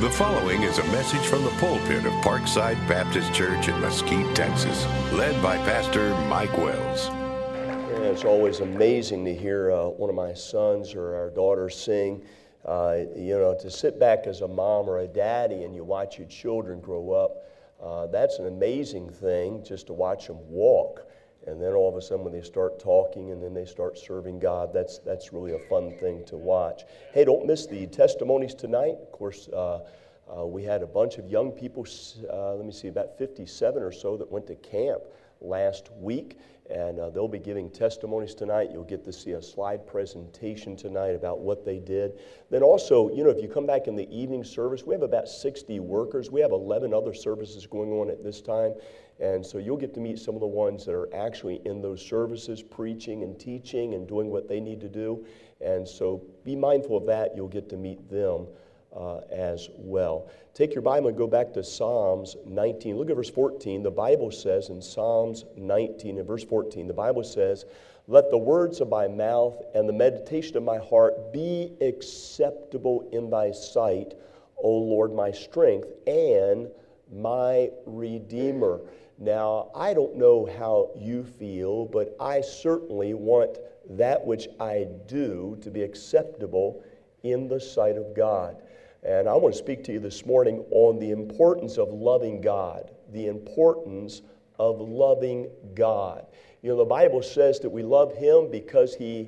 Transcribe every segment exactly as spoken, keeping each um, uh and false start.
The following is a message from the pulpit of Parkside Baptist Church in Mesquite, Texas, led by Pastor Mike Wells. Yeah, it's always amazing to hear uh, one of my sons or our daughters sing. Uh, you know, to sit back as a mom or a daddy and you watch your children grow up, uh, that's an amazing thing, just to watch them walk. And then all of a sudden when they start talking and then they start serving God, that's that's really a fun thing to watch. Hey, don't miss the testimonies tonight. Of course, uh, uh, we had a bunch of young people, uh, let me see, about fifty-seven or so that went to camp last week. And uh, they'll be giving testimonies tonight. You'll get to see a slide presentation tonight about what they did. Then also, you know, if you come back in the evening service, we have about sixty workers. We have eleven other services going on at this time. And so you'll get to meet some of the ones that are actually in those services, preaching and teaching and doing what they need to do. And so be mindful of that. You'll get to meet them uh, as well. Take your Bible and go back to Psalms nineteen. Look at verse fourteen. The Bible says in Psalms nineteen and verse fourteen, the Bible says, "Let the words of my mouth and the meditation of my heart be acceptable in thy sight, O Lord, my strength and my Redeemer." Now, I don't know how you feel, but I certainly want that which I do to be acceptable in the sight of God. And I want to speak to you this morning on the importance of loving God, the importance of loving God. You know, the Bible says that we love Him because He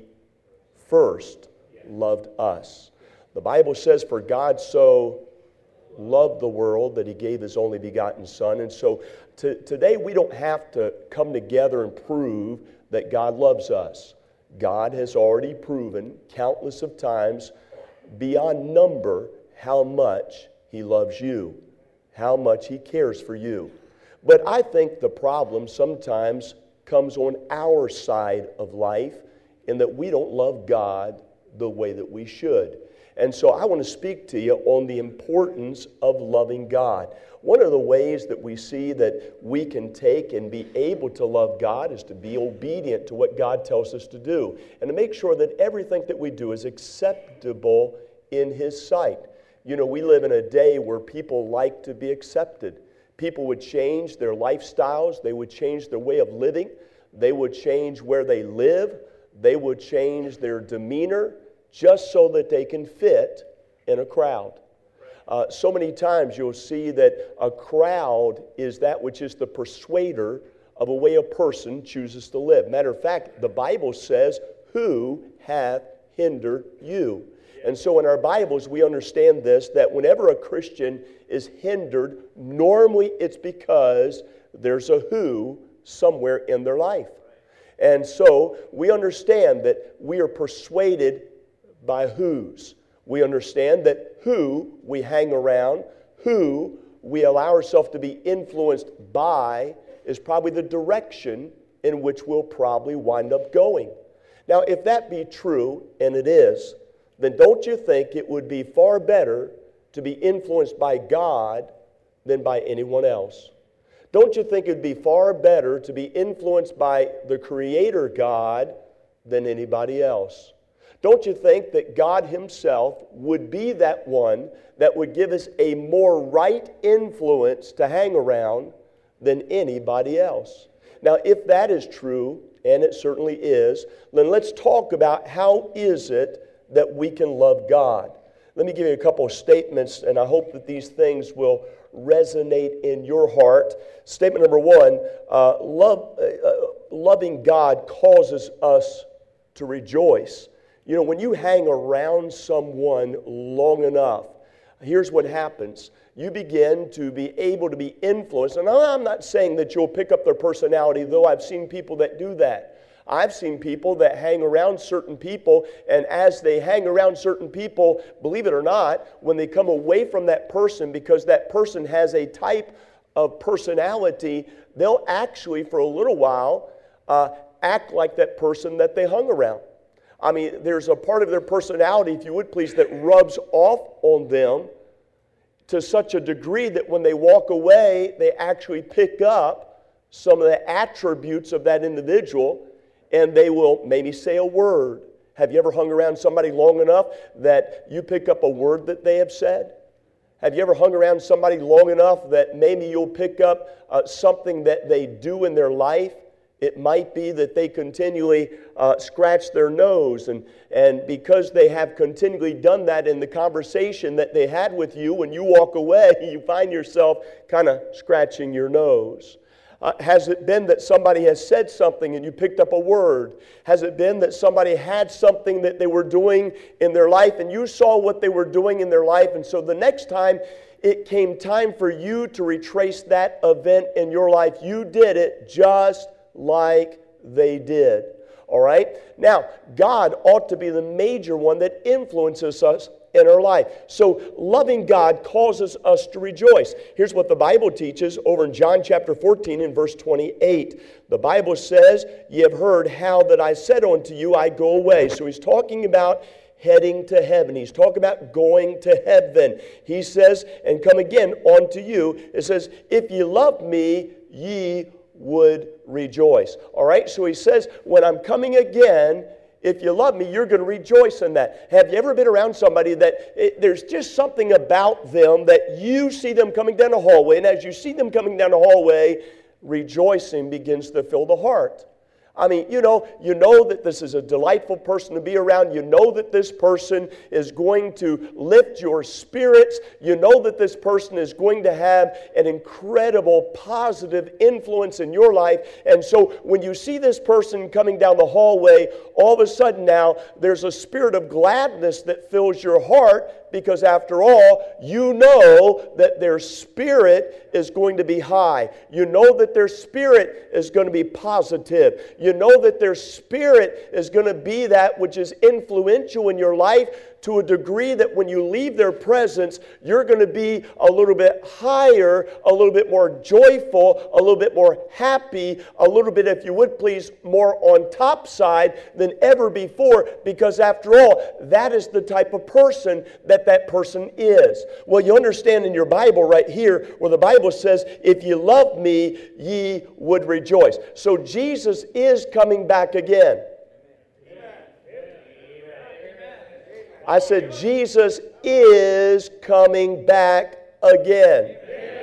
first loved us. The Bible says, "For God so loved the world that He gave His only begotten Son." And so to, today we don't have to come together and prove that God loves us. God has already proven countless of times, beyond number, how much He loves you, how much He cares for you. But I think the problem sometimes comes on our side of life in that we don't love God the way that we should. And so I want to speak to you on the importance of loving God. One of the ways that we see that we can take and be able to love God is to be obedient to what God tells us to do, and to make sure that everything that we do is acceptable in His sight. You know, we live in a day where people like to be accepted. People would change their lifestyles. They would change their way of living. They would change where they live. They would change their demeanor just so that they can fit in a crowd. Uh, so many times you'll see that a crowd is that which is the persuader of a way a person chooses to live. Matter of fact, the Bible says, "Who hath hindered you?" And so in our Bibles, we understand this, that whenever a Christian is hindered, normally it's because there's a who somewhere in their life. And so we understand that we are persuaded by whose. We understand that who we hang around, who we allow ourselves to be influenced by, is probably the direction in which we'll probably wind up going. Now, if that be true, and it is, then don't you think it would be far better to be influenced by God than by anyone else? Don't you think it would be far better to be influenced by the Creator God than anybody else? Don't you think that God Himself would be that one that would give us a more right influence to hang around than anybody else? Now, if that is true, and it certainly is, then let's talk about how is it that we can love God. Let me give you a couple of statements, and I hope that these things will resonate in your heart. Statement number one, uh, love, uh, loving God causes us to rejoice. You know, when you hang around someone long enough, here's what happens. You begin to be able to be influenced. And I'm not saying that you'll pick up their personality, though I've seen people that do that. I've seen people that hang around certain people, and as they hang around certain people, believe it or not, when they come away from that person, because that person has a type of personality, they'll actually, for a little while, uh, act like that person that they hung around. I mean, there's a part of their personality, if you would please, that rubs off on them to such a degree that when they walk away, they actually pick up some of the attributes of that individual, and they will maybe say a word. Have you ever hung around somebody long enough that you pick up a word that they have said? Have you ever hung around somebody long enough that maybe you'll pick up uh, something that they do in their life? It might be that they continually uh, scratch their nose, and, and because they have continually done that in the conversation that they had with you, when you walk away, you find yourself kind of scratching your nose. Uh, has it been that somebody has said something and you picked up a word? Has it been that somebody had something that they were doing in their life and you saw what they were doing in their life, and so the next time it came time for you to retrace that event in your life, you did it just like they did. All right? Now, God ought to be the major one that influences us in our life. So, loving God causes us to rejoice. Here's what the Bible teaches over in John chapter fourteen and verse twenty-eight. The Bible says, "Ye have heard how that I said unto you, I go away." So he's talking about heading to heaven. He's talking about going to heaven. He says, "And come again unto you." It says, "If ye love me, ye would rejoice." All right, so he says, when I'm coming again, if you love me, you're going to rejoice in that. Have you ever been around somebody that it, there's just something about them that you see them coming down the hallway, and as you see them coming down the hallway, rejoicing begins to fill the heart? I mean, you know, you know that this is a delightful person to be around. You know that this person is going to lift your spirits. You know that this person is going to have an incredible positive influence in your life. And so when you see this person coming down the hallway, all of a sudden now there's a spirit of gladness that fills your heart, because after all, you know that their spirit is going to be high. You know that their spirit is going to be positive. You know that their spirit is going to be that which is influential in your life to a degree that when you leave their presence, you're going to be a little bit higher, a little bit more joyful, a little bit more happy, a little bit, if you would please, more on top side than ever before, because after all, that is the type of person that that person is. Well, you understand in your Bible right here where the Bible says, "If ye love me, ye would rejoice." So Jesus is coming back again. I said, Jesus is coming back again.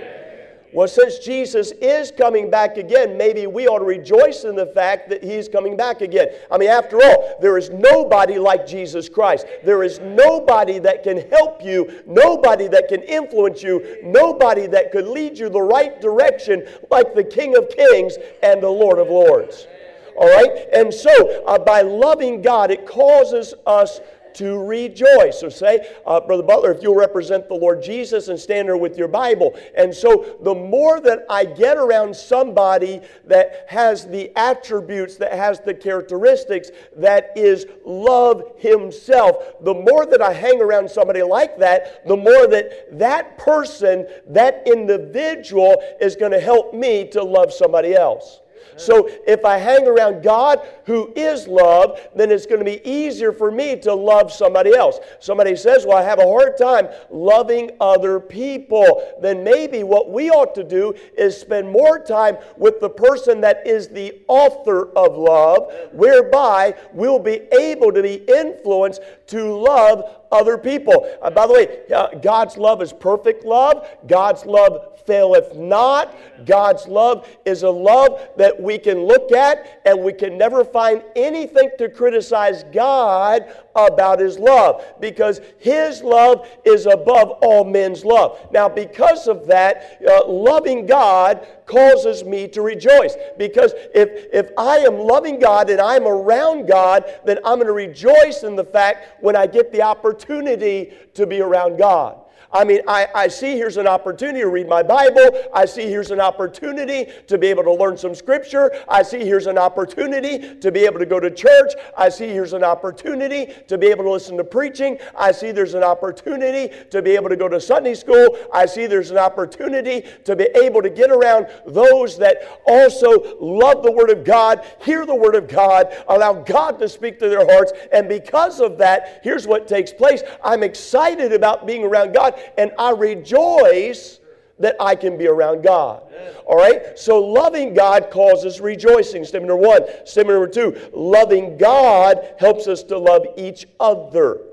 Well, since Jesus is coming back again, maybe we ought to rejoice in the fact that He's coming back again. I mean, after all, there is nobody like Jesus Christ. There is nobody that can help you, nobody that can influence you, nobody that could lead you the right direction like the King of Kings and the Lord of Lords. All right? And so, uh, by loving God, it causes us to rejoice. So say, uh, Brother Butler, if you'll represent the Lord Jesus and stand there with your Bible. And so the more that I get around somebody that has the attributes, that has the characteristics, that is love himself, the more that I hang around somebody like that, the more that that person, that individual is going to help me to love somebody else. So if I hang around God who is love, then it's going to be easier for me to love somebody else. Somebody says, well, I have a hard time loving other people. Then maybe what we ought to do is spend more time with the person that is the author of love, whereby we'll be able to be influenced to love other people. Uh, by the way, uh, God's love is perfect love. God's love faileth not. God's love is a love that we can look at and we can never find anything to criticize God about His love, because His love is above all men's love. Now, because of that, uh, loving God causes me to rejoice, because if, if I am loving God and I'm around God, then I'm going to rejoice in the fact when I get the opportunity to be around God. I mean, I, I see here's an opportunity to read my Bible. I see here's an opportunity to be able to learn some Scripture. I see here's an opportunity to be able to go to church. I see here's an opportunity to be able to listen to preaching. I see there's an opportunity to be able to go to Sunday school. I see there's an opportunity to be able to get around those that also love the Word of God, hear the Word of God, allow God to speak to their hearts. And because of that, here's what takes place. I'm excited about being around God, and I rejoice that I can be around God. All right? So loving God causes rejoicing. Step number one. Step number two. Loving God helps us to love each other.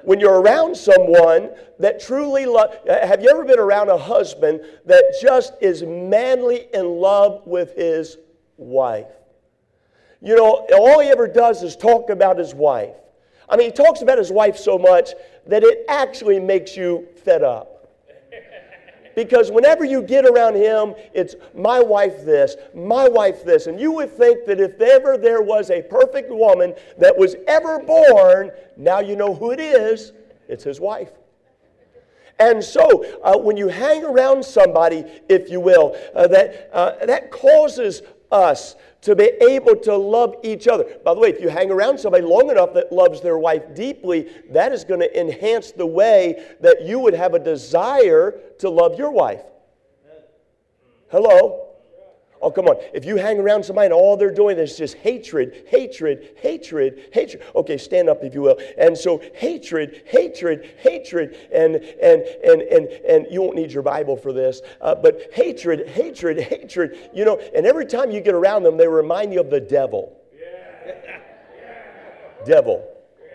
When you're around someone that truly loves, have you ever been around a husband that just is madly in love with his wife? You know, all he ever does is talk about his wife. I mean, he talks about his wife so much that it actually makes you fed up. Because whenever you get around him, it's my wife this, my wife this. And you would think that if ever there was a perfect woman that was ever born, now you know who it is. It's his wife. And so uh, when you hang around somebody, if you will, uh, that, uh, that causes us to be able to love each other. By the way, if you hang around somebody long enough that loves their wife deeply, that is going to enhance the way that you would have a desire to love your wife. Hello? Oh, come on. If you hang around somebody and all they're doing is just hatred, hatred, hatred, hatred. Okay, stand up if you will. And so hatred, hatred, hatred, and and and and and you won't need your Bible for this, uh, but hatred, hatred, hatred. You know, and every time you get around them, they remind you of the devil. Yeah. Devil.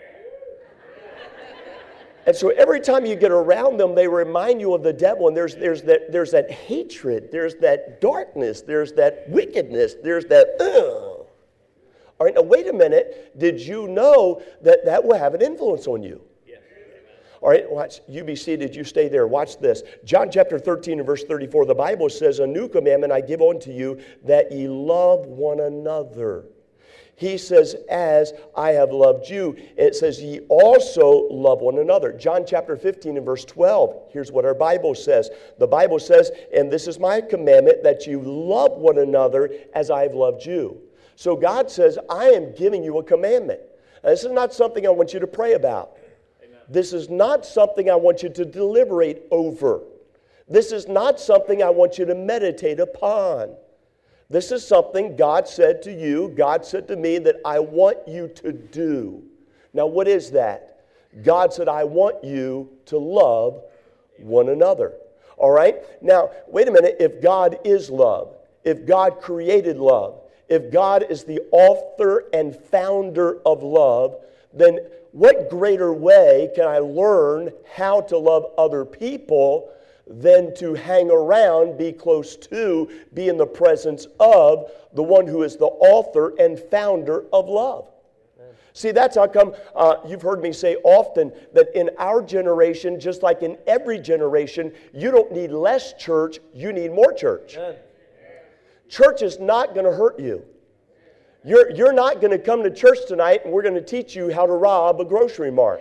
And so every time you get around them, they remind you of the devil. And there's, there's, that, there's that hatred. There's that darkness. There's that wickedness. There's that, ugh. All right, now wait a minute. Did you know that that will have an influence on you? Yes. All right, watch. You be seated. You stay there. Watch this. John chapter thirteen and verse thirty-four. The Bible says, a new commandment I give unto you, that ye love one another. He says, as I have loved you. It says, ye also love one another. John chapter fifteen and verse twelve. Here's what our Bible says. The Bible says, and this is my commandment, that you love one another as I have loved you. So God says, I am giving you a commandment. Now, this is not something I want you to pray about. Amen. This is not something I want you to deliberate over. This is not something I want you to meditate upon. This is something God said to you, God said to me, that I want you to do. Now, what is that? God said, I want you to love one another. All right? Now, wait a minute. If God is love, if God created love, if God is the author and founder of love, then what greater way can I learn how to love other people than to hang around, be close to, be in the presence of the one who is the author and founder of love? Amen. See, that's how come uh, you've heard me say often that in our generation, just like in every generation, you don't need less church, you need more church. Amen. Church is not going to hurt you. You're, you're not going to come to church tonight and we're going to teach you how to rob a grocery mart.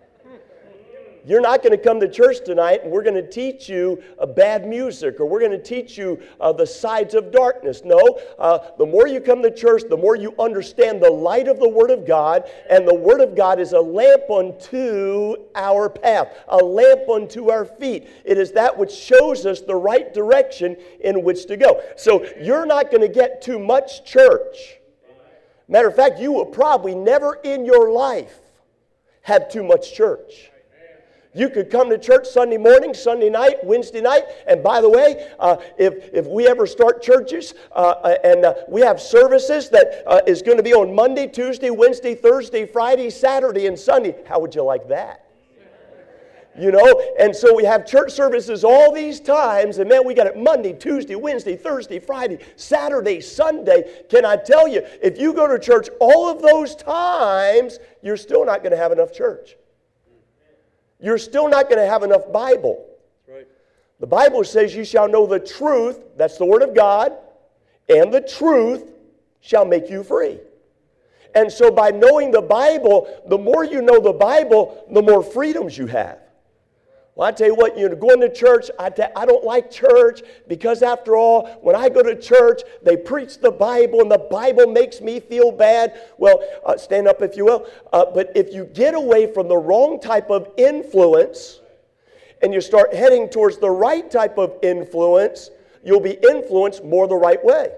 You're not going to come to church tonight and we're going to teach you uh, bad music, or we're going to teach you uh, the sides of darkness. No, uh, the more you come to church, the more you understand the light of the Word of God, and the Word of God is a lamp unto our path, a lamp unto our feet. It is that which shows us the right direction in which to go. So you're not going to get too much church. Matter of fact, you will probably never in your life have too much church. You could come to church Sunday morning, Sunday night, Wednesday night. And by the way, uh, if, if we ever start churches uh, and uh, we have services that uh, is going to be on Monday, Tuesday, Wednesday, Thursday, Friday, Saturday, and Sunday, how would you like that? You know, and so we have church services all these times, and man, we got it Monday, Tuesday, Wednesday, Thursday, Friday, Saturday, Sunday. Can I tell you, if you go to church all of those times, you're still not going to have enough church. You're still not going to have enough Bible. That's right. The Bible says you shall know the truth, that's the Word of God, and the truth shall make you free. And so by knowing the Bible, the more you know the Bible, the more freedoms you have. Well, I tell you what, you know, going to church, I, t- I don't like church because after all, when I go to church, they preach the Bible and the Bible makes me feel bad. Well, uh, stand up if you will. Uh, but if you get away from the wrong type of influence and you start heading towards the right type of influence, you'll be influenced more the right way.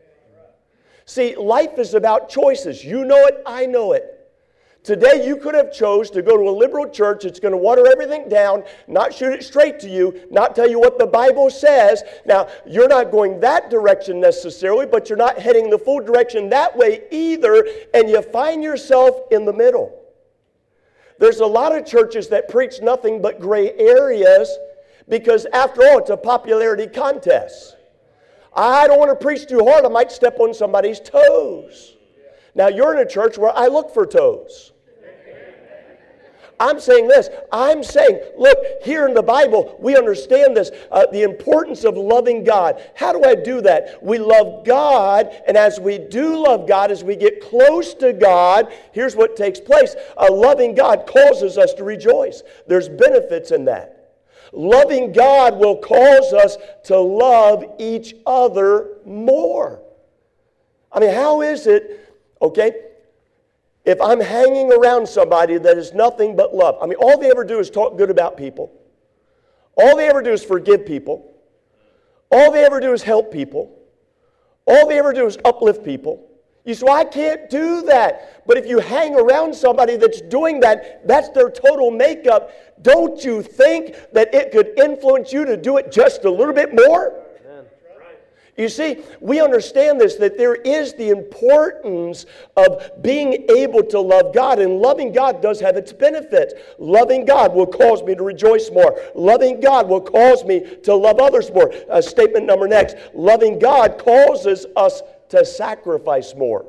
See, life is about choices. You know it, I know it. Today you could have chose to go to a liberal church that's going to water everything down, not shoot it straight to you, not tell you what the Bible says. Now, you're not going that direction necessarily, but you're not heading the full direction that way either, and you find yourself in the middle. There's a lot of churches that preach nothing but gray areas because, after all, it's a popularity contest. I don't want to preach too hard. I might step on somebody's toes. Now, you're in a church where I look for toes. I'm saying this. I'm saying, look, here in the Bible, we understand this, uh, the importance of loving God. How do I do that? We love God, and as we do love God, as we get close to God, here's what takes place. Uh, loving God causes us to rejoice. There's benefits in that. Loving God will cause us to love each other more. I mean, how is it, okay, if I'm hanging around somebody that is nothing but love? I mean, all they ever do is talk good about people. All they ever do is forgive people. All they ever do is help people. All they ever do is uplift people. You say, well, I can't do that. But if you hang around somebody that's doing that, that's their total makeup. Don't you think that it could influence you to do it just a little bit more? You see, we understand this, that there is the importance of being able to love God, and loving God does have its benefits. Loving God will cause me to rejoice more. Loving God will cause me to love others more. Uh, statement number next, loving God causes us to sacrifice more.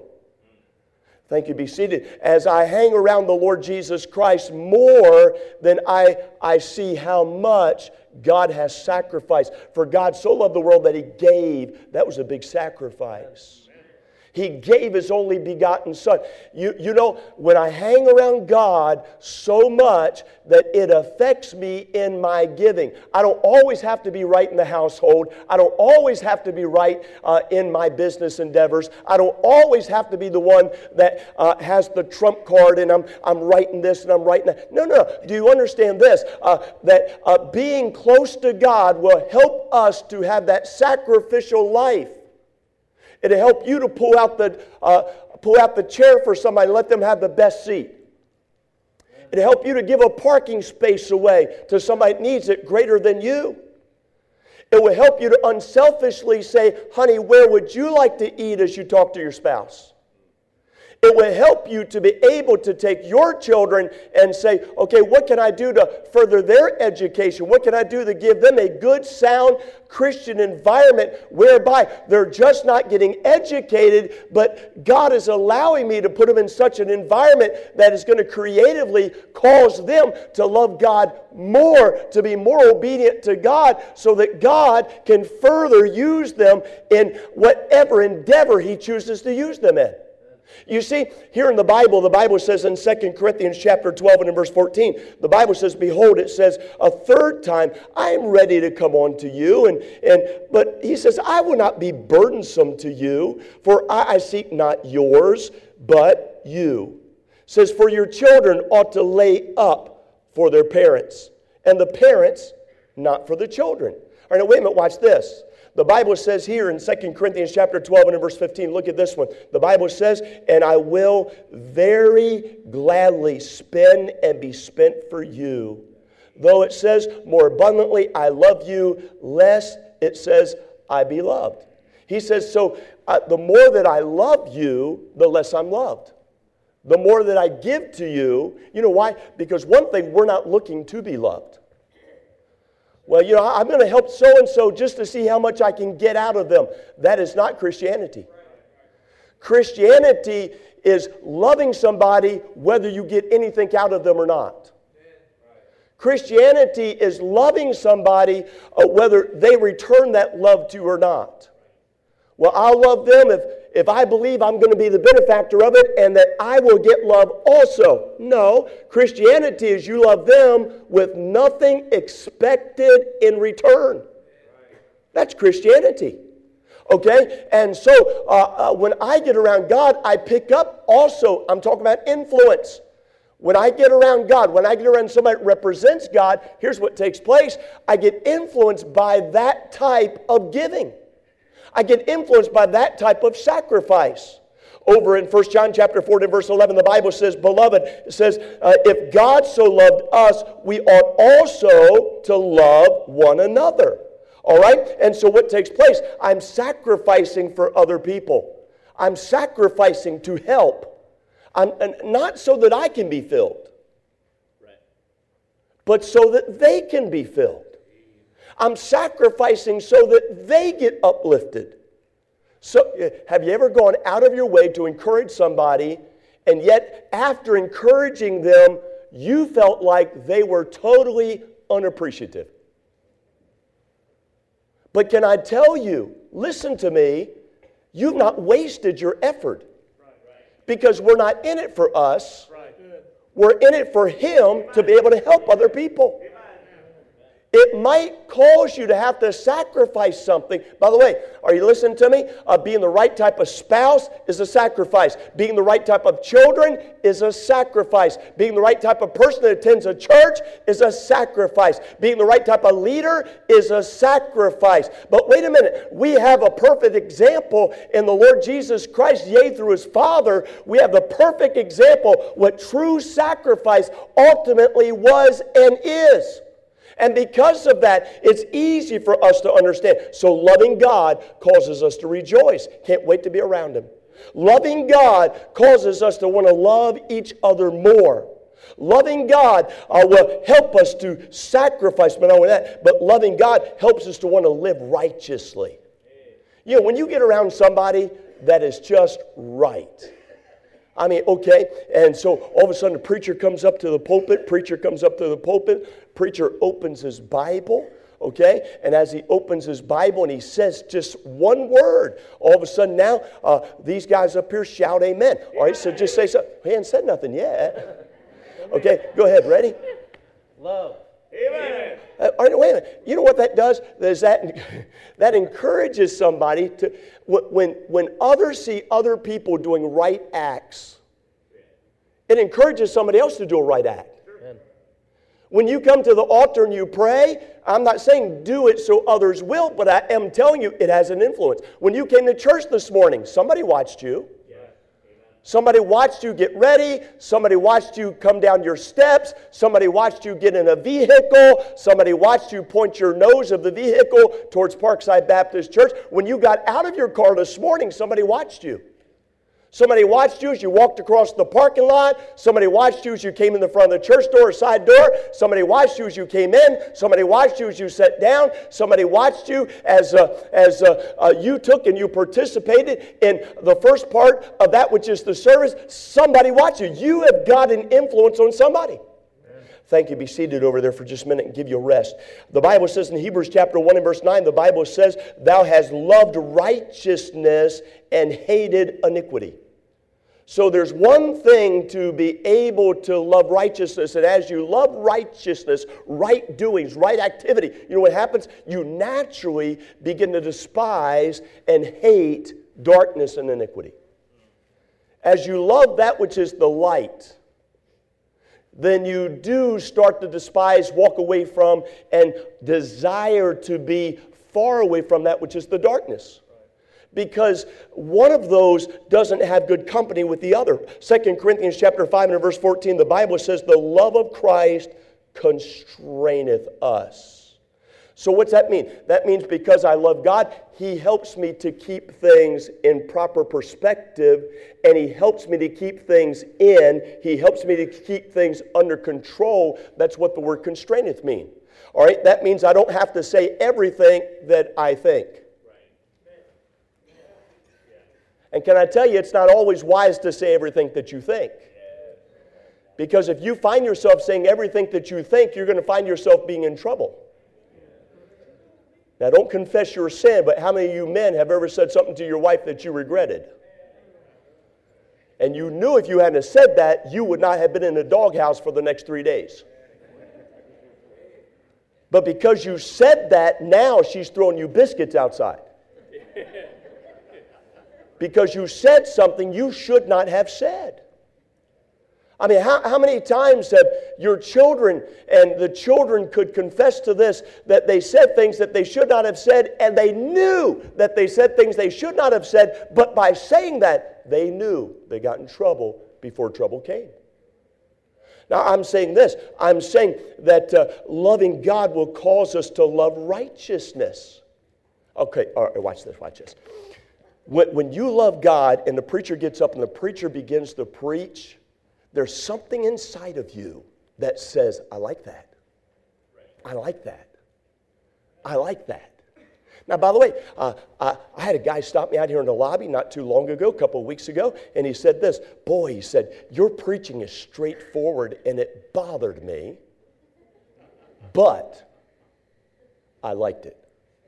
Thank you. Be seated. As I hang around the Lord Jesus Christ more, then I, I see how much God has sacrificed. For God so loved the world that He gave. That was a big sacrifice. He gave His only begotten Son. You, you know, when I hang around God so much that it affects me in my giving. I don't always have to be right in the household. I don't always have to be right uh, in my business endeavors. I don't always have to be the one that uh, has the trump card and I'm, I'm writing this and I'm writing that. No, no. Do you understand this? Uh, that uh, being close to God will help us to have that sacrificial life. It'll help you to pull out the uh, pull out the chair for somebody and let them have the best seat. It'll help you to give a parking space away to somebody that needs it greater than you. It will help you to unselfishly say, honey, where would you like to eat as you talk to your spouse? It will help you to be able to take your children and say, okay, what can I do to further their education? What can I do to give them a good, sound Christian environment whereby they're just not getting educated, but God is allowing me to put them in such an environment that is going to creatively cause them to love God more, to be more obedient to God, so that God can further use them in whatever endeavor He chooses to use them in. You see, here in the Bible, the Bible says in Second Corinthians chapter twelve and in verse fourteen, the Bible says, behold, it says, a third time, I am ready to come unto you. And, and But he says, I will not be burdensome to you, for I, I seek not yours, but you. It says, for your children ought to lay up for their parents, and the parents not for the children. All right, now wait a minute, watch this. The Bible says here in Second Corinthians chapter twelve and in verse fifteen, look at this one. The Bible says, and I will very gladly spend and be spent for you. Though it says more abundantly, I love you, less it says, I be loved. He says, so uh, the more that I love you, the less I'm loved. The more that I give to you, you know why? Because one thing, we're not looking to be loved. Well, you know, I'm going to help so-and-so just to see how much I can get out of them. That is not Christianity. Christianity is loving somebody whether you get anything out of them or not. Christianity is loving somebody uh, whether they return that love to you or not. Well, I'll love them if, if I believe I'm going to be the benefactor of it and that I will get love also. No, Christianity is you love them with nothing expected in return. That's Christianity. Okay? And so uh, uh, when I get around God, I pick up also, I'm talking about influence. When I get around God, when I get around somebody that represents God, here's what takes place. I get influenced by that type of giving. I get influenced by that type of sacrifice. Over in First John chapter four and verse eleven, the Bible says, beloved, it says, uh, if God so loved us, we ought also to love one another. All right? And so what takes place? I'm sacrificing for other people. I'm sacrificing to help. I'm, and not so that I can be filled. but so that they can be filled. I'm sacrificing so that they get uplifted. So, have you ever gone out of your way to encourage somebody, and yet after encouraging them, you felt like they were totally unappreciative? But can I tell you, listen to me, you've not wasted your effort. Because we're not in it for us. We're in it for Him to be able to help other people. It might cause you to have to sacrifice something. By the way, are you listening to me? Uh, being the right type of spouse is a sacrifice. Being the right type of children is a sacrifice. Being the right type of person that attends a church is a sacrifice. Being the right type of leader is a sacrifice. But wait a minute. We have a perfect example in the Lord Jesus Christ, yea, through His Father. We have the perfect example what true sacrifice ultimately was and is. And because of that, it's easy for us to understand. So loving God causes us to rejoice. Can't wait to be around Him. Loving God causes us to want to love each other more. Loving God uh, will help us to sacrifice, but not only that, but loving God helps us to want to live righteously. You know, when you get around somebody that is just right, I mean, okay, and so all of a sudden the preacher comes up to the pulpit, preacher comes up to the pulpit, preacher opens his Bible, okay, and as he opens his Bible and he says just one word, all of a sudden now uh, these guys up here shout amen. All right, so just say something. He hasn't said nothing yet. Okay, go ahead, ready? Love. Amen. Uh, wait a minute. You know what that does? Is that that encourages somebody to when when others see other people doing right acts, it encourages somebody else to do a right act. Amen. When you come to the altar and you pray, I'm not saying do it so others will, but I am telling you it has an influence. When you came to church this morning, somebody watched you. Somebody watched you get ready. Somebody watched you come down your steps. Somebody watched you get in a vehicle. Somebody watched you point your nose of the vehicle towards Parkside Baptist Church. When you got out of your car this morning, somebody watched you. Somebody watched you as you walked across the parking lot. Somebody watched you as you came in the front of the church door or side door. Somebody watched you as you came in. Somebody watched you as you sat down. Somebody watched you as, uh, as uh, uh, you took and you participated in the first part of that which is the service. Somebody watched you. You have got an influence on somebody. Thank you. Be seated over there for just a minute and give you a rest. The Bible says in Hebrews chapter one and verse nine, the Bible says, thou hast loved righteousness and hated iniquity. So there's one thing to be able to love righteousness, and as you love righteousness, right doings, right activity, you know what happens? You naturally begin to despise and hate darkness and iniquity. As you love that which is the light, then you do start to despise, walk away from, and desire to be far away from that which is the darkness. Because one of those doesn't have good company with the other. Second Corinthians chapter five and verse fourteen, the Bible says, the love of Christ constraineth us. So what's that mean? That means because I love God, He helps me to keep things in proper perspective, and He helps me to keep things in. He helps me to keep things under control. That's what the word constraineth mean. All right, that means I don't have to say everything that I think. And can I tell you, it's not always wise to say everything that you think. Because if you find yourself saying everything that you think, you're going to find yourself being in trouble. Now, don't confess your sin, but how many of you men have ever said something to your wife that you regretted? And you knew if you hadn't said that, you would not have been in a doghouse for the next three days. But because you said that, now she's throwing you biscuits outside. Because you said something you should not have said. I mean, how, how many times have your children, and the children could confess to this, that they said things that they should not have said, and they knew that they said things they should not have said, but by saying that, they knew they got in trouble before trouble came. Now, I'm saying this. I'm saying that uh, loving God will cause us to love righteousness. Okay, all right, watch this, watch this. When, when you love God and the preacher gets up and the preacher begins to preach, there's something inside of you that says, I like that. I like that. I like that. Now, by the way, uh, I, I had a guy stop me out here in the lobby not too long ago, a couple of weeks ago, and he said this, boy, he said, your preaching is straightforward, and it bothered me, but I liked it.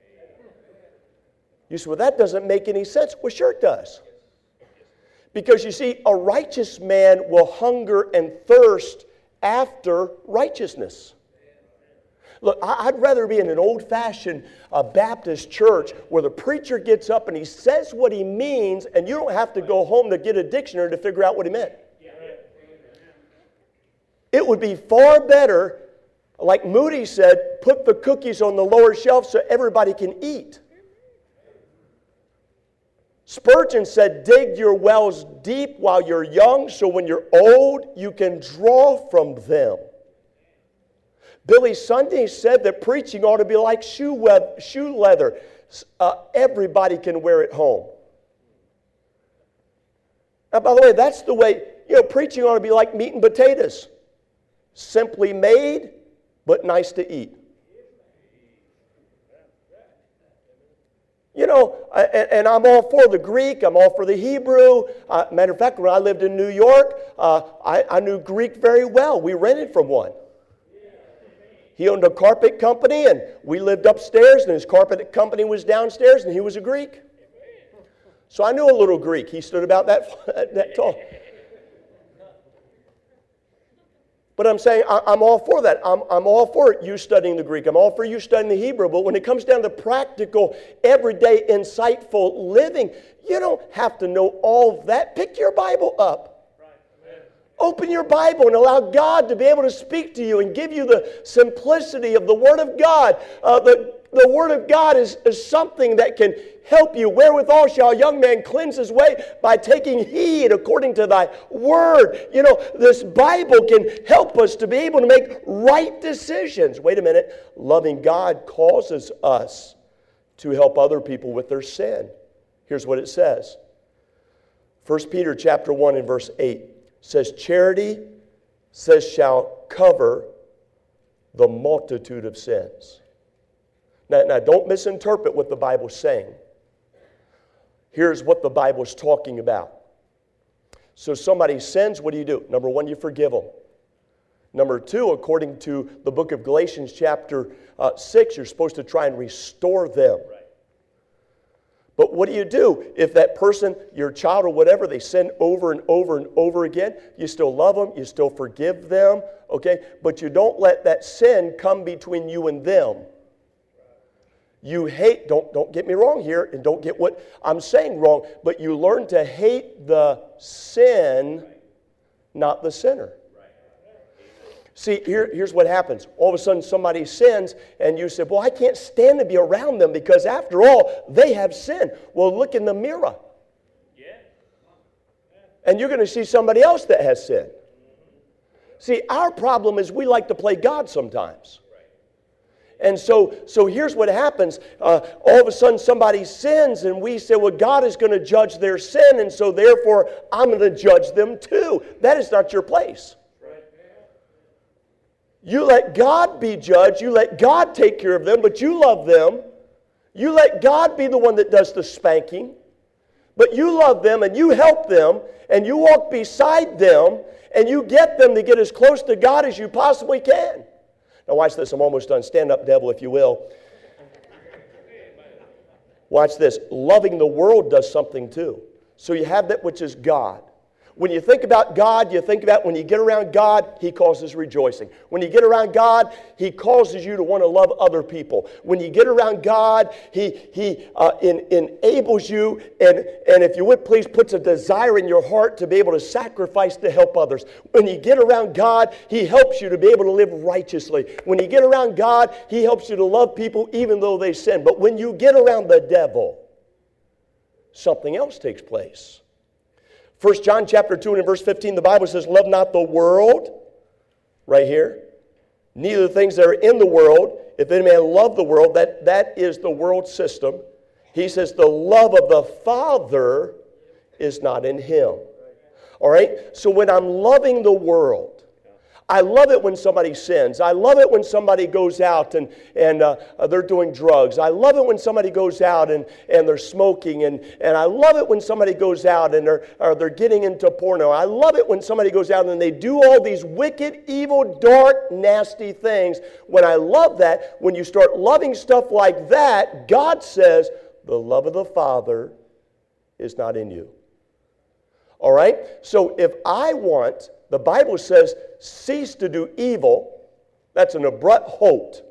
You say, well, that doesn't make any sense. Well, sure it does. Because you see, a righteous man will hunger and thirst after righteousness. Look, I'd rather be in an old-fashioned uh, Baptist church where the preacher gets up and he says what he means, and you don't have to go home to get a dictionary to figure out what he meant. It would be far better, like Moody said, put the cookies on the lower shelf so everybody can eat. Spurgeon said, dig your wells deep while you're young, so when you're old, you can draw from them. Billy Sunday said that preaching ought to be like shoe, we- shoe leather. Uh, everybody can wear it home. Now, by the way, that's the way, you know, preaching ought to be like meat and potatoes. Simply made, but nice to eat. You know, and, and I'm all for the Greek, I'm all for the Hebrew. Uh, matter of fact, when I lived in New York, uh, I, I knew Greek very well. We rented from one. He owned a carpet company, and we lived upstairs, and his carpet company was downstairs, and he was a Greek. So I knew a little Greek. He stood about that, that tall. But I'm saying I, I'm all for that. I'm, I'm all for you studying the Greek. I'm all for you studying the Hebrew. But when it comes down to practical, everyday, insightful living, you don't have to know all of that. Pick your Bible up. Open your Bible and allow God to be able to speak to you and give you the simplicity of the Word of God. Uh, the, the Word of God is, is something that can help you. Wherewithal shall a young man cleanse his way? By taking heed according to thy Word. You know, this Bible can help us to be able to make right decisions. Wait a minute. Loving God causes us to help other people with their sin. Here's what it says. First Peter chapter one and verse eight. Says, charity, says, shall cover the multitude of sins. Now, now, don't misinterpret what the Bible's saying. Here's what the Bible's talking about. So somebody sins, what do you do? Number one, you forgive them. Number two, according to the book of Galatians chapter uh, six, you're supposed to try and restore them. Right. But what do you do if that person, your child or whatever, they sin over and over and over again? You still love them, you still forgive them, okay? But you don't let that sin come between you and them. You hate, don't, don't get me wrong here, and don't get what I'm saying wrong, but you learn to hate the sin, not the sinner. See, here, here's what happens. All of a sudden somebody sins and you say, well, I can't stand to be around them because after all, they have sinned. Well, look in the mirror. Yeah. And you're going to see somebody else that has sinned. See, our problem is we like to play God sometimes. And so, so here's what happens. Uh, all of a sudden somebody sins and we say, well, God is going to judge their sin, and so therefore I'm going to judge them too. That is not your place. You let God be judge. You let God take care of them, but you love them. You let God be the one that does the spanking, but you love them and you help them and you walk beside them and you get them to get as close to God as you possibly can. Now watch this. I'm almost done. Stand up, devil, if you will. Watch this. Loving the world does something too. So you have that which is God. When you think about God, you think about when you get around God, He causes rejoicing. When you get around God, He causes you to want to love other people. When you get around God, He, he uh, in, enables you, and, and if you would please, puts a desire in your heart to be able to sacrifice to help others. When you get around God, He helps you to be able to live righteously. When you get around God, He helps you to love people even though they sin. But when you get around the devil, something else takes place. First John chapter two and verse fifteen, the Bible says, love not the world, right here, neither the things that are in the world. If any man love the world, that, that is the world system. He says the love of the Father is not in him. All right? So when I'm loving the world, I love it when somebody sins. I love it when somebody goes out and, and uh, they're doing drugs. I love it when somebody goes out and, and they're smoking. And, and I love it when somebody goes out and they're, or they're getting into porno. I love it when somebody goes out and they do all these wicked, evil, dark, nasty things. When I love that, when you start loving stuff like that, God says the love of the Father is not in you. All right? So if I want, the Bible says, cease to do evil. That's an abrupt halt.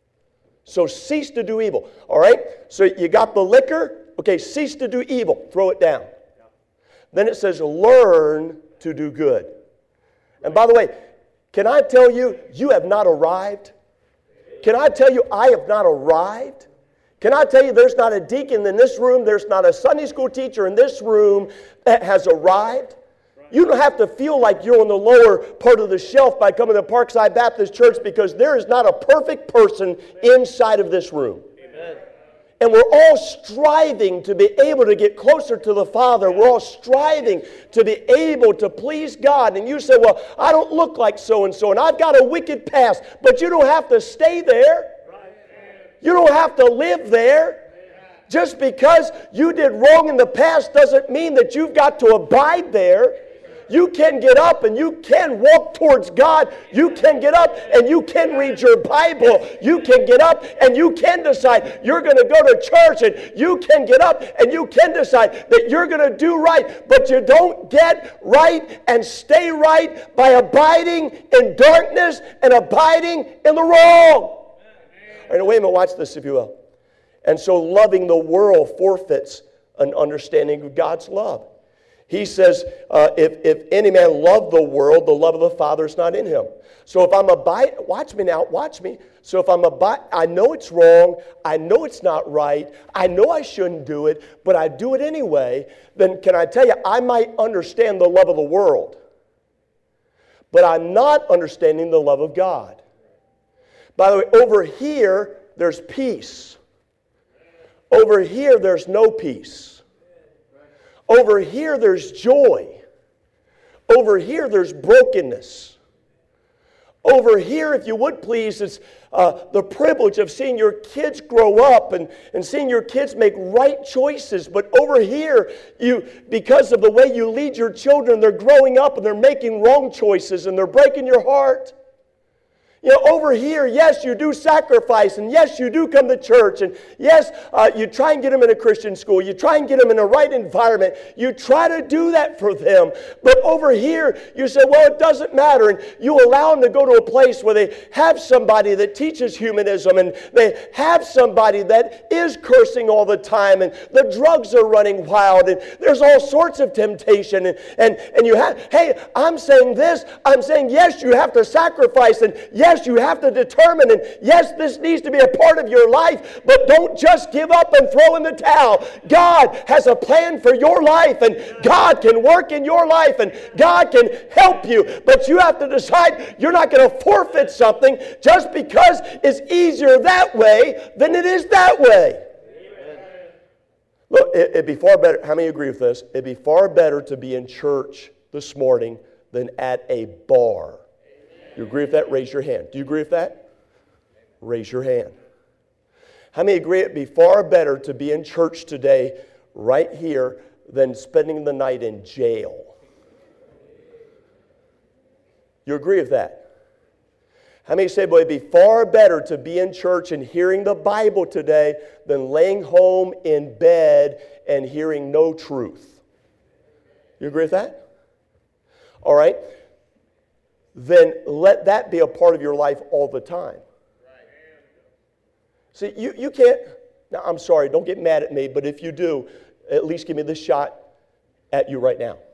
So cease to do evil. All right? So you got the liquor. Okay, cease to do evil. Throw it down. Then it says, learn to do good. And by the way, can I tell you, you have not arrived? Can I tell you, I have not arrived? Can I tell you, there's not a deacon in this room, there's not a Sunday school teacher in this room that has arrived? You don't have to feel like you're on the lower part of the shelf by coming to Parkside Baptist Church, because there is not a perfect person inside of this room. Amen. And we're all striving to be able to get closer to the Father. We're all striving to be able to please God. And you say, well, I don't look like so-and-so, and I've got a wicked past. But you don't have to stay there. You don't have to live there. Just because you did wrong in the past doesn't mean that you've got to abide there. You can get up and you can walk towards God. You can get up and you can read your Bible. You can get up and you can decide you're going to go to church, and you can get up and you can decide that you're going to do right. But you don't get right and stay right by abiding in darkness and abiding in the wrong. All right, now wait a minute, watch this if you will. And so loving the world forfeits an understanding of God's love. He says, uh, if, if any man love the world, the love of the Father is not in him. So if I'm abide, watch me now, watch me. So if I'm abide, I know it's wrong, I know it's not right, I know I shouldn't do it, but I do it anyway, then can I tell you, I might understand the love of the world, but I'm not understanding the love of God. By the way, over here, there's peace. Over here, there's no peace. Over here, there's joy. Over here, there's brokenness. Over here, if you would please, it's uh, the privilege of seeing your kids grow up and, and seeing your kids make right choices. But over here, you, because of the way you lead your children, they're growing up and they're making wrong choices and they're breaking your heart. You know, over here, yes, you do sacrifice, and yes, you do come to church, and yes, uh, you try and get them in a Christian school, you try and get them in the right environment, you try to do that for them, but over here, you say, well, it doesn't matter, and you allow them to go to a place where they have somebody that teaches humanism, and they have somebody that is cursing all the time, and the drugs are running wild, and there's all sorts of temptation, and, and, and you have, hey, I'm saying this, I'm saying, yes, you have to sacrifice, and yes, Yes, you have to determine, and yes, this needs to be a part of your life, but don't just give up and throw in the towel. God has a plan for your life, and God can work in your life, and God can help you, but you have to decide you're not going to forfeit something just because it's easier that way than it is that way. Amen. Look, it, it'd be far better, how many agree with this? It'd be far better to be in church this morning than at a bar. You agree with that? Raise your hand. Do you agree with that? Raise your hand. How many agree it'd be far better to be in church today, right here, than spending the night in jail? You agree with that? How many say, boy, it'd be far better to be in church and hearing the Bible today than laying home in bed and hearing no truth? You agree with that? All right. Then let that be a part of your life all the time. See, you, you can't, now I'm sorry, don't get mad at me, but if you do, at least give me this shot at you right now.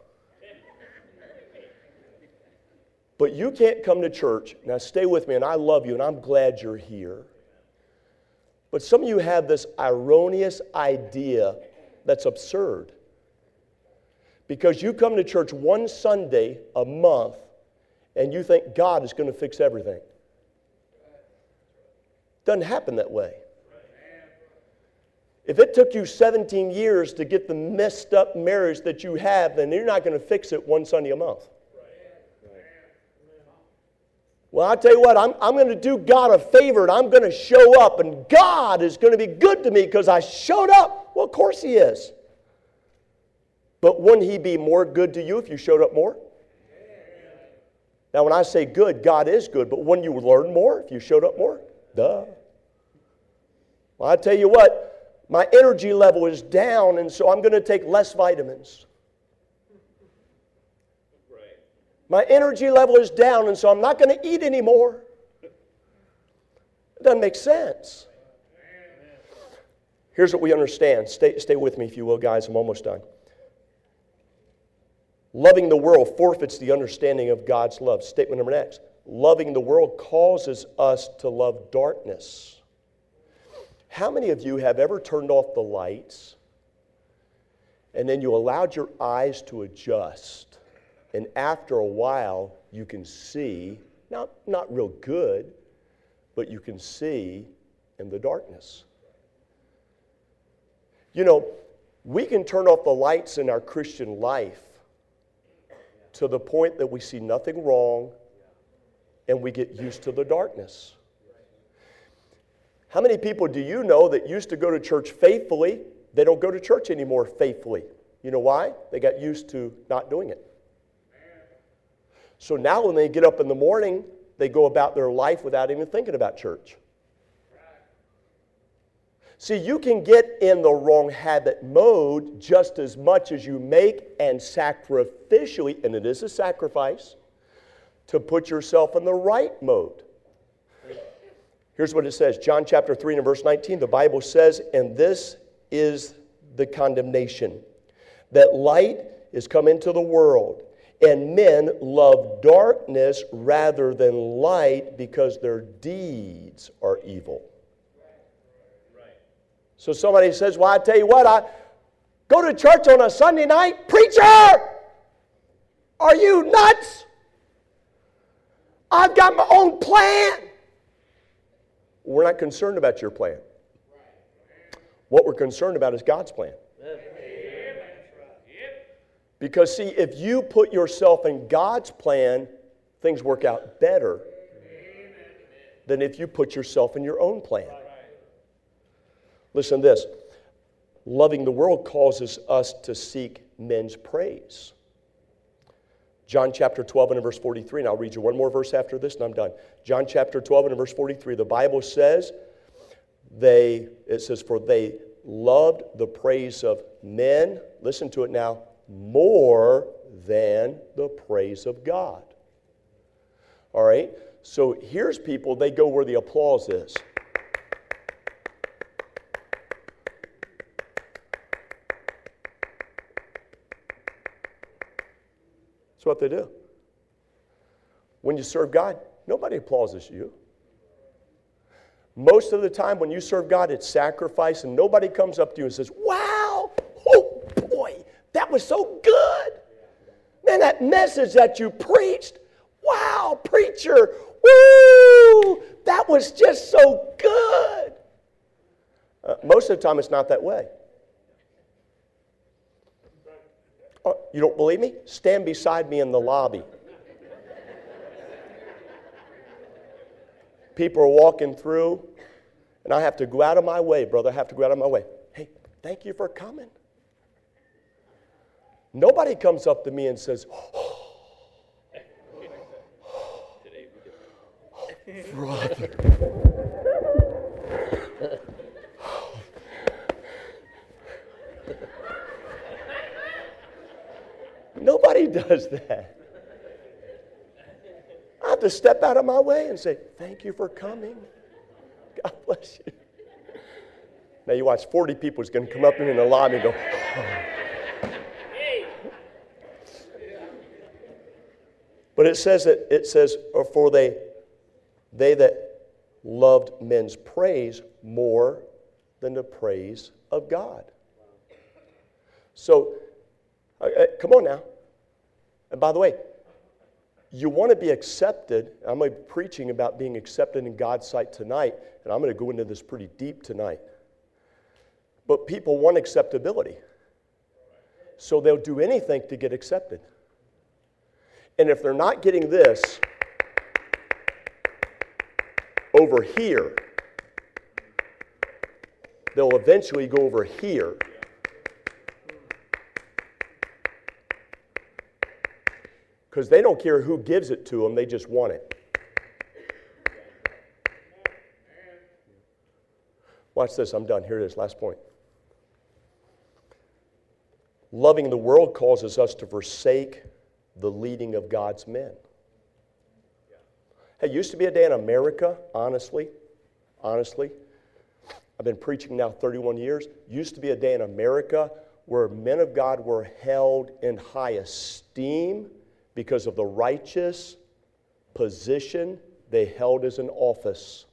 But you can't come to church, now stay with me, and I love you, and I'm glad you're here. But some of you have this erroneous idea that's absurd. Because you come to church one Sunday a month, and you think God is going to fix everything. Doesn't happen that way. If it took you seventeen years to get the messed up marriage that you have, then you're not going to fix it one Sunday a month. Well, I tell you what, I'm, I'm going to do God a favor and I'm going to show up and God is going to be good to me because I showed up. Well, of course He is. But wouldn't He be more good to you if you showed up more? Now, when I say good, God is good, but wouldn't you learn more if you showed up more? Duh. Well, I tell you what, my energy level is down and so I'm going to take less vitamins. My energy level is down, and so I'm not going to eat anymore. It doesn't make sense. Here's what we understand. Stay, stay with me, if you will, guys. I'm almost done. Loving the world forfeits the understanding of God's love. Statement number next. Loving the world causes us to love darkness. How many of you have ever turned off the lights, and then you allowed your eyes to adjust? And after a while, you can see, not, not real good, but you can see in the darkness. You know, we can turn off the lights in our Christian life to the point that we see nothing wrong and we get used to the darkness. How many people do you know that used to go to church faithfully, they don't go to church anymore faithfully? You know why? They got used to not doing it. So now when they get up in the morning, they go about their life without even thinking about church. See, you can get in the wrong habit mode just as much as you make and sacrificially, and it is a sacrifice, to put yourself in the right mode. Here's what it says, John chapter three and verse nineteen, the Bible says, and this is the condemnation, that light is come into the world, and men love darkness rather than light because their deeds are evil. So somebody says, well, I tell you what, I go to church on a Sunday night. Preacher, are you nuts? I've got my own plan. We're not concerned about your plan. What we're concerned about is God's plan. Because, see, if you put yourself in God's plan, things work out better than if you put yourself in your own plan. Listen to this. Loving the world causes us to seek men's praise. John chapter twelve and verse forty-three, and I'll read you one more verse after this and I'm done. John chapter twelve and verse forty-three, the Bible says, they, it says, for they loved the praise of men, listen to it now, more than the praise of God. All right? So here's people, they go where the applause is. That's what they do. When you serve God, nobody applauses you. Most of the time when you serve God, it's sacrifice, and nobody comes up to you and says, wow, oh boy, that was so good. Man, that message that you preached, wow, preacher, woo, that was just so good. Uh, most of the time, it's not that way. Oh, you don't believe me? Stand beside me in the lobby. People are walking through, and I have to go out of my way, brother. I have to go out of my way. Hey, thank you for coming. Nobody comes up to me and says, oh, brother. Nobody does that. I have to step out of my way and say, thank you for coming. God bless you. Now you watch, forty people is going to come up to me in the lobby and go, oh. But it says that it says, or for they, they that loved men's praise more than the praise of God. So, uh, uh, come on now. And by the way, you want to be accepted. I'm going to be preaching about being accepted in God's sight tonight, and I'm going to go into this pretty deep tonight. But people want acceptability. So they'll do anything to get accepted. And if they're not getting this, over here. They'll eventually go over here. Because they don't care who gives it to them, they just want it. Watch this, I'm done. Here it is, last point. Loving the world causes us to forsake the leading of God's men. Hey, it used to be a day in America, honestly, honestly. I've been preaching now thirty-one years. Used to be a day in America where men of God were held in high esteem because of the righteous position they held as an office.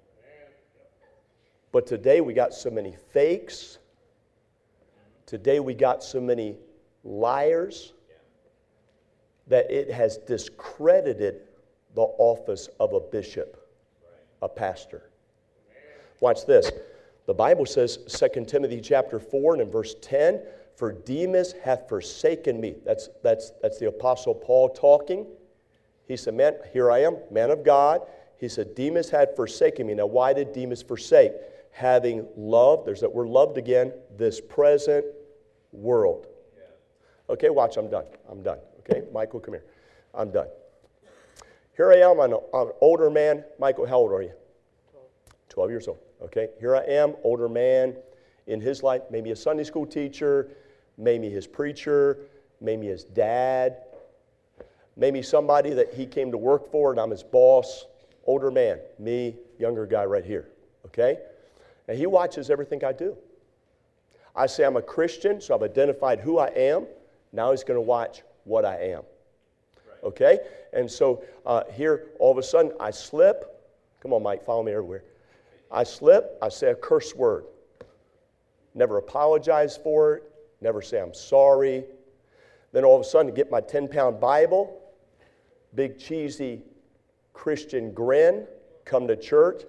But today we got so many fakes. Today we got so many liars that it has discredited the office of a bishop, a pastor. Watch this. The Bible says, Second Timothy chapter four and in verse ten, for Demas hath forsaken me. That's, that's, that's the Apostle Paul talking. He said, man, here I am, man of God. He said, Demas had forsaken me. Now, why did Demas forsake? Having loved, there's that word loved again, this present world. Okay, watch, I'm done. I'm done. Okay, Michael, come here. I'm done. Here I am, I'm an older man. Michael, how old are you? twelve years old. Okay, here I am, older man in his life, maybe a Sunday school teacher, maybe his preacher, maybe his dad, maybe somebody that he came to work for and I'm his boss. Older man, me, younger guy right here. Okay? And he watches everything I do. I say I'm a Christian, so I've identified who I am. Now he's going to watch what I am. Okay? And so uh, here, all of a sudden, I slip. Come on, Mike, follow me everywhere. I slip, I say a curse word. Never apologize for it. Never say I'm sorry. Then all of a sudden, get my ten-pound Bible, big cheesy Christian grin, come to church,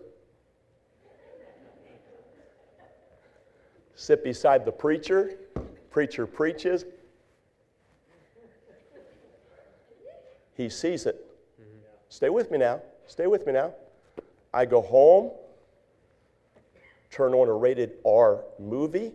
sit beside the preacher, preacher preaches. He sees it. Stay with me now. Stay with me now. I go home, turn on a rated R movie.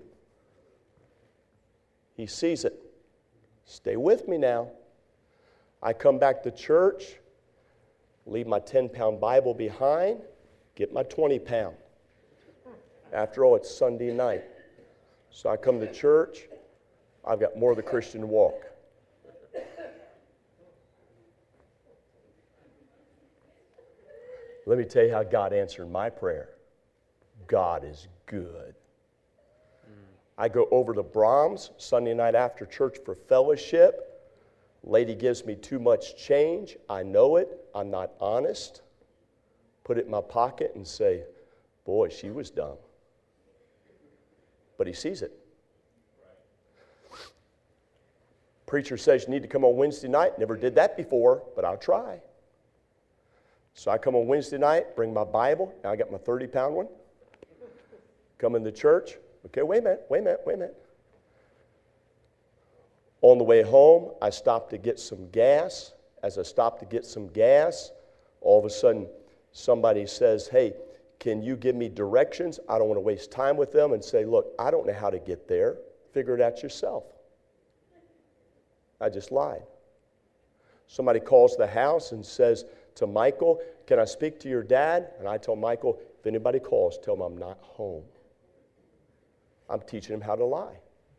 He sees it. Stay with me now. I come back to church, leave my ten-pound Bible behind, get my twenty-pound. After all, it's Sunday night. So I come to church, I've got more of the Christian walk. Let me tell you how God answered my prayer. God is good. I go over to Brahms Sunday night after church for fellowship. Lady gives me too much change. I know it. I'm not honest. Put it in my pocket and say, boy, she was dumb. But he sees it. Preacher says you need to come on Wednesday night. Never did that before, but I'll try. So I come on Wednesday night, bring my Bible. Now I got my thirty-pound one. Come in the church. Okay, wait a minute, wait a minute, wait a minute. On the way home, I stopped to get some gas. As I stopped to get some gas, all of a sudden somebody says, hey, can you give me directions? I don't want to waste time with them and say, look, I don't know how to get there. Figure it out yourself. I just lied. Somebody calls the house and says to Michael, can I speak to your dad? And I tell Michael, if anybody calls, tell them I'm not home. I'm teaching him how to lie.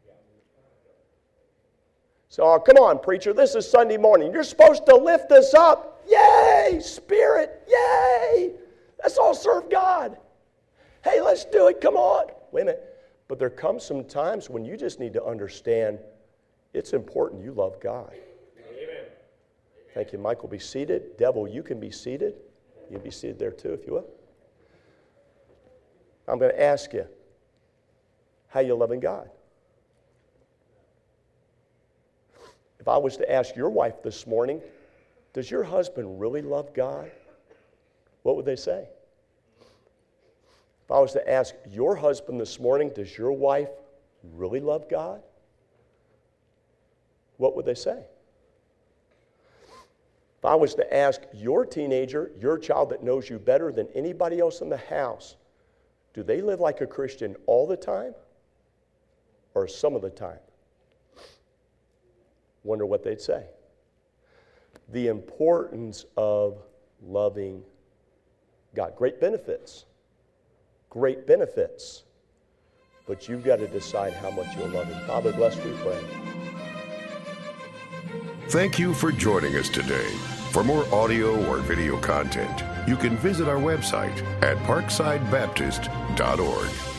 So, oh, come on, preacher, this is Sunday morning. You're supposed to lift us up. Yay, Spirit, yay. Let's all serve God. Hey, let's do it, come on. Wait a minute. But there comes some times when you just need to understand it's important you love God. Amen. Thank you, Michael. Be seated. Devil, you can be seated. You can be seated there too, if you will. I'm going to ask you, how you loving God? If I was to ask your wife this morning, does your husband really love God? What would they say? If I was to ask your husband this morning, does your wife really love God? What would they say? If If I was to ask your teenager, your child that knows you better than anybody else in the house, do they live like a Christian all the time or some of the time? Wonder what they'd say. The importance of loving God. Great benefits. Great benefits. But you've got to decide how much you'll love Him. Father, bless, we pray. Thank you for joining us today. For more audio or video content, you can visit our website at parkside baptist dot org.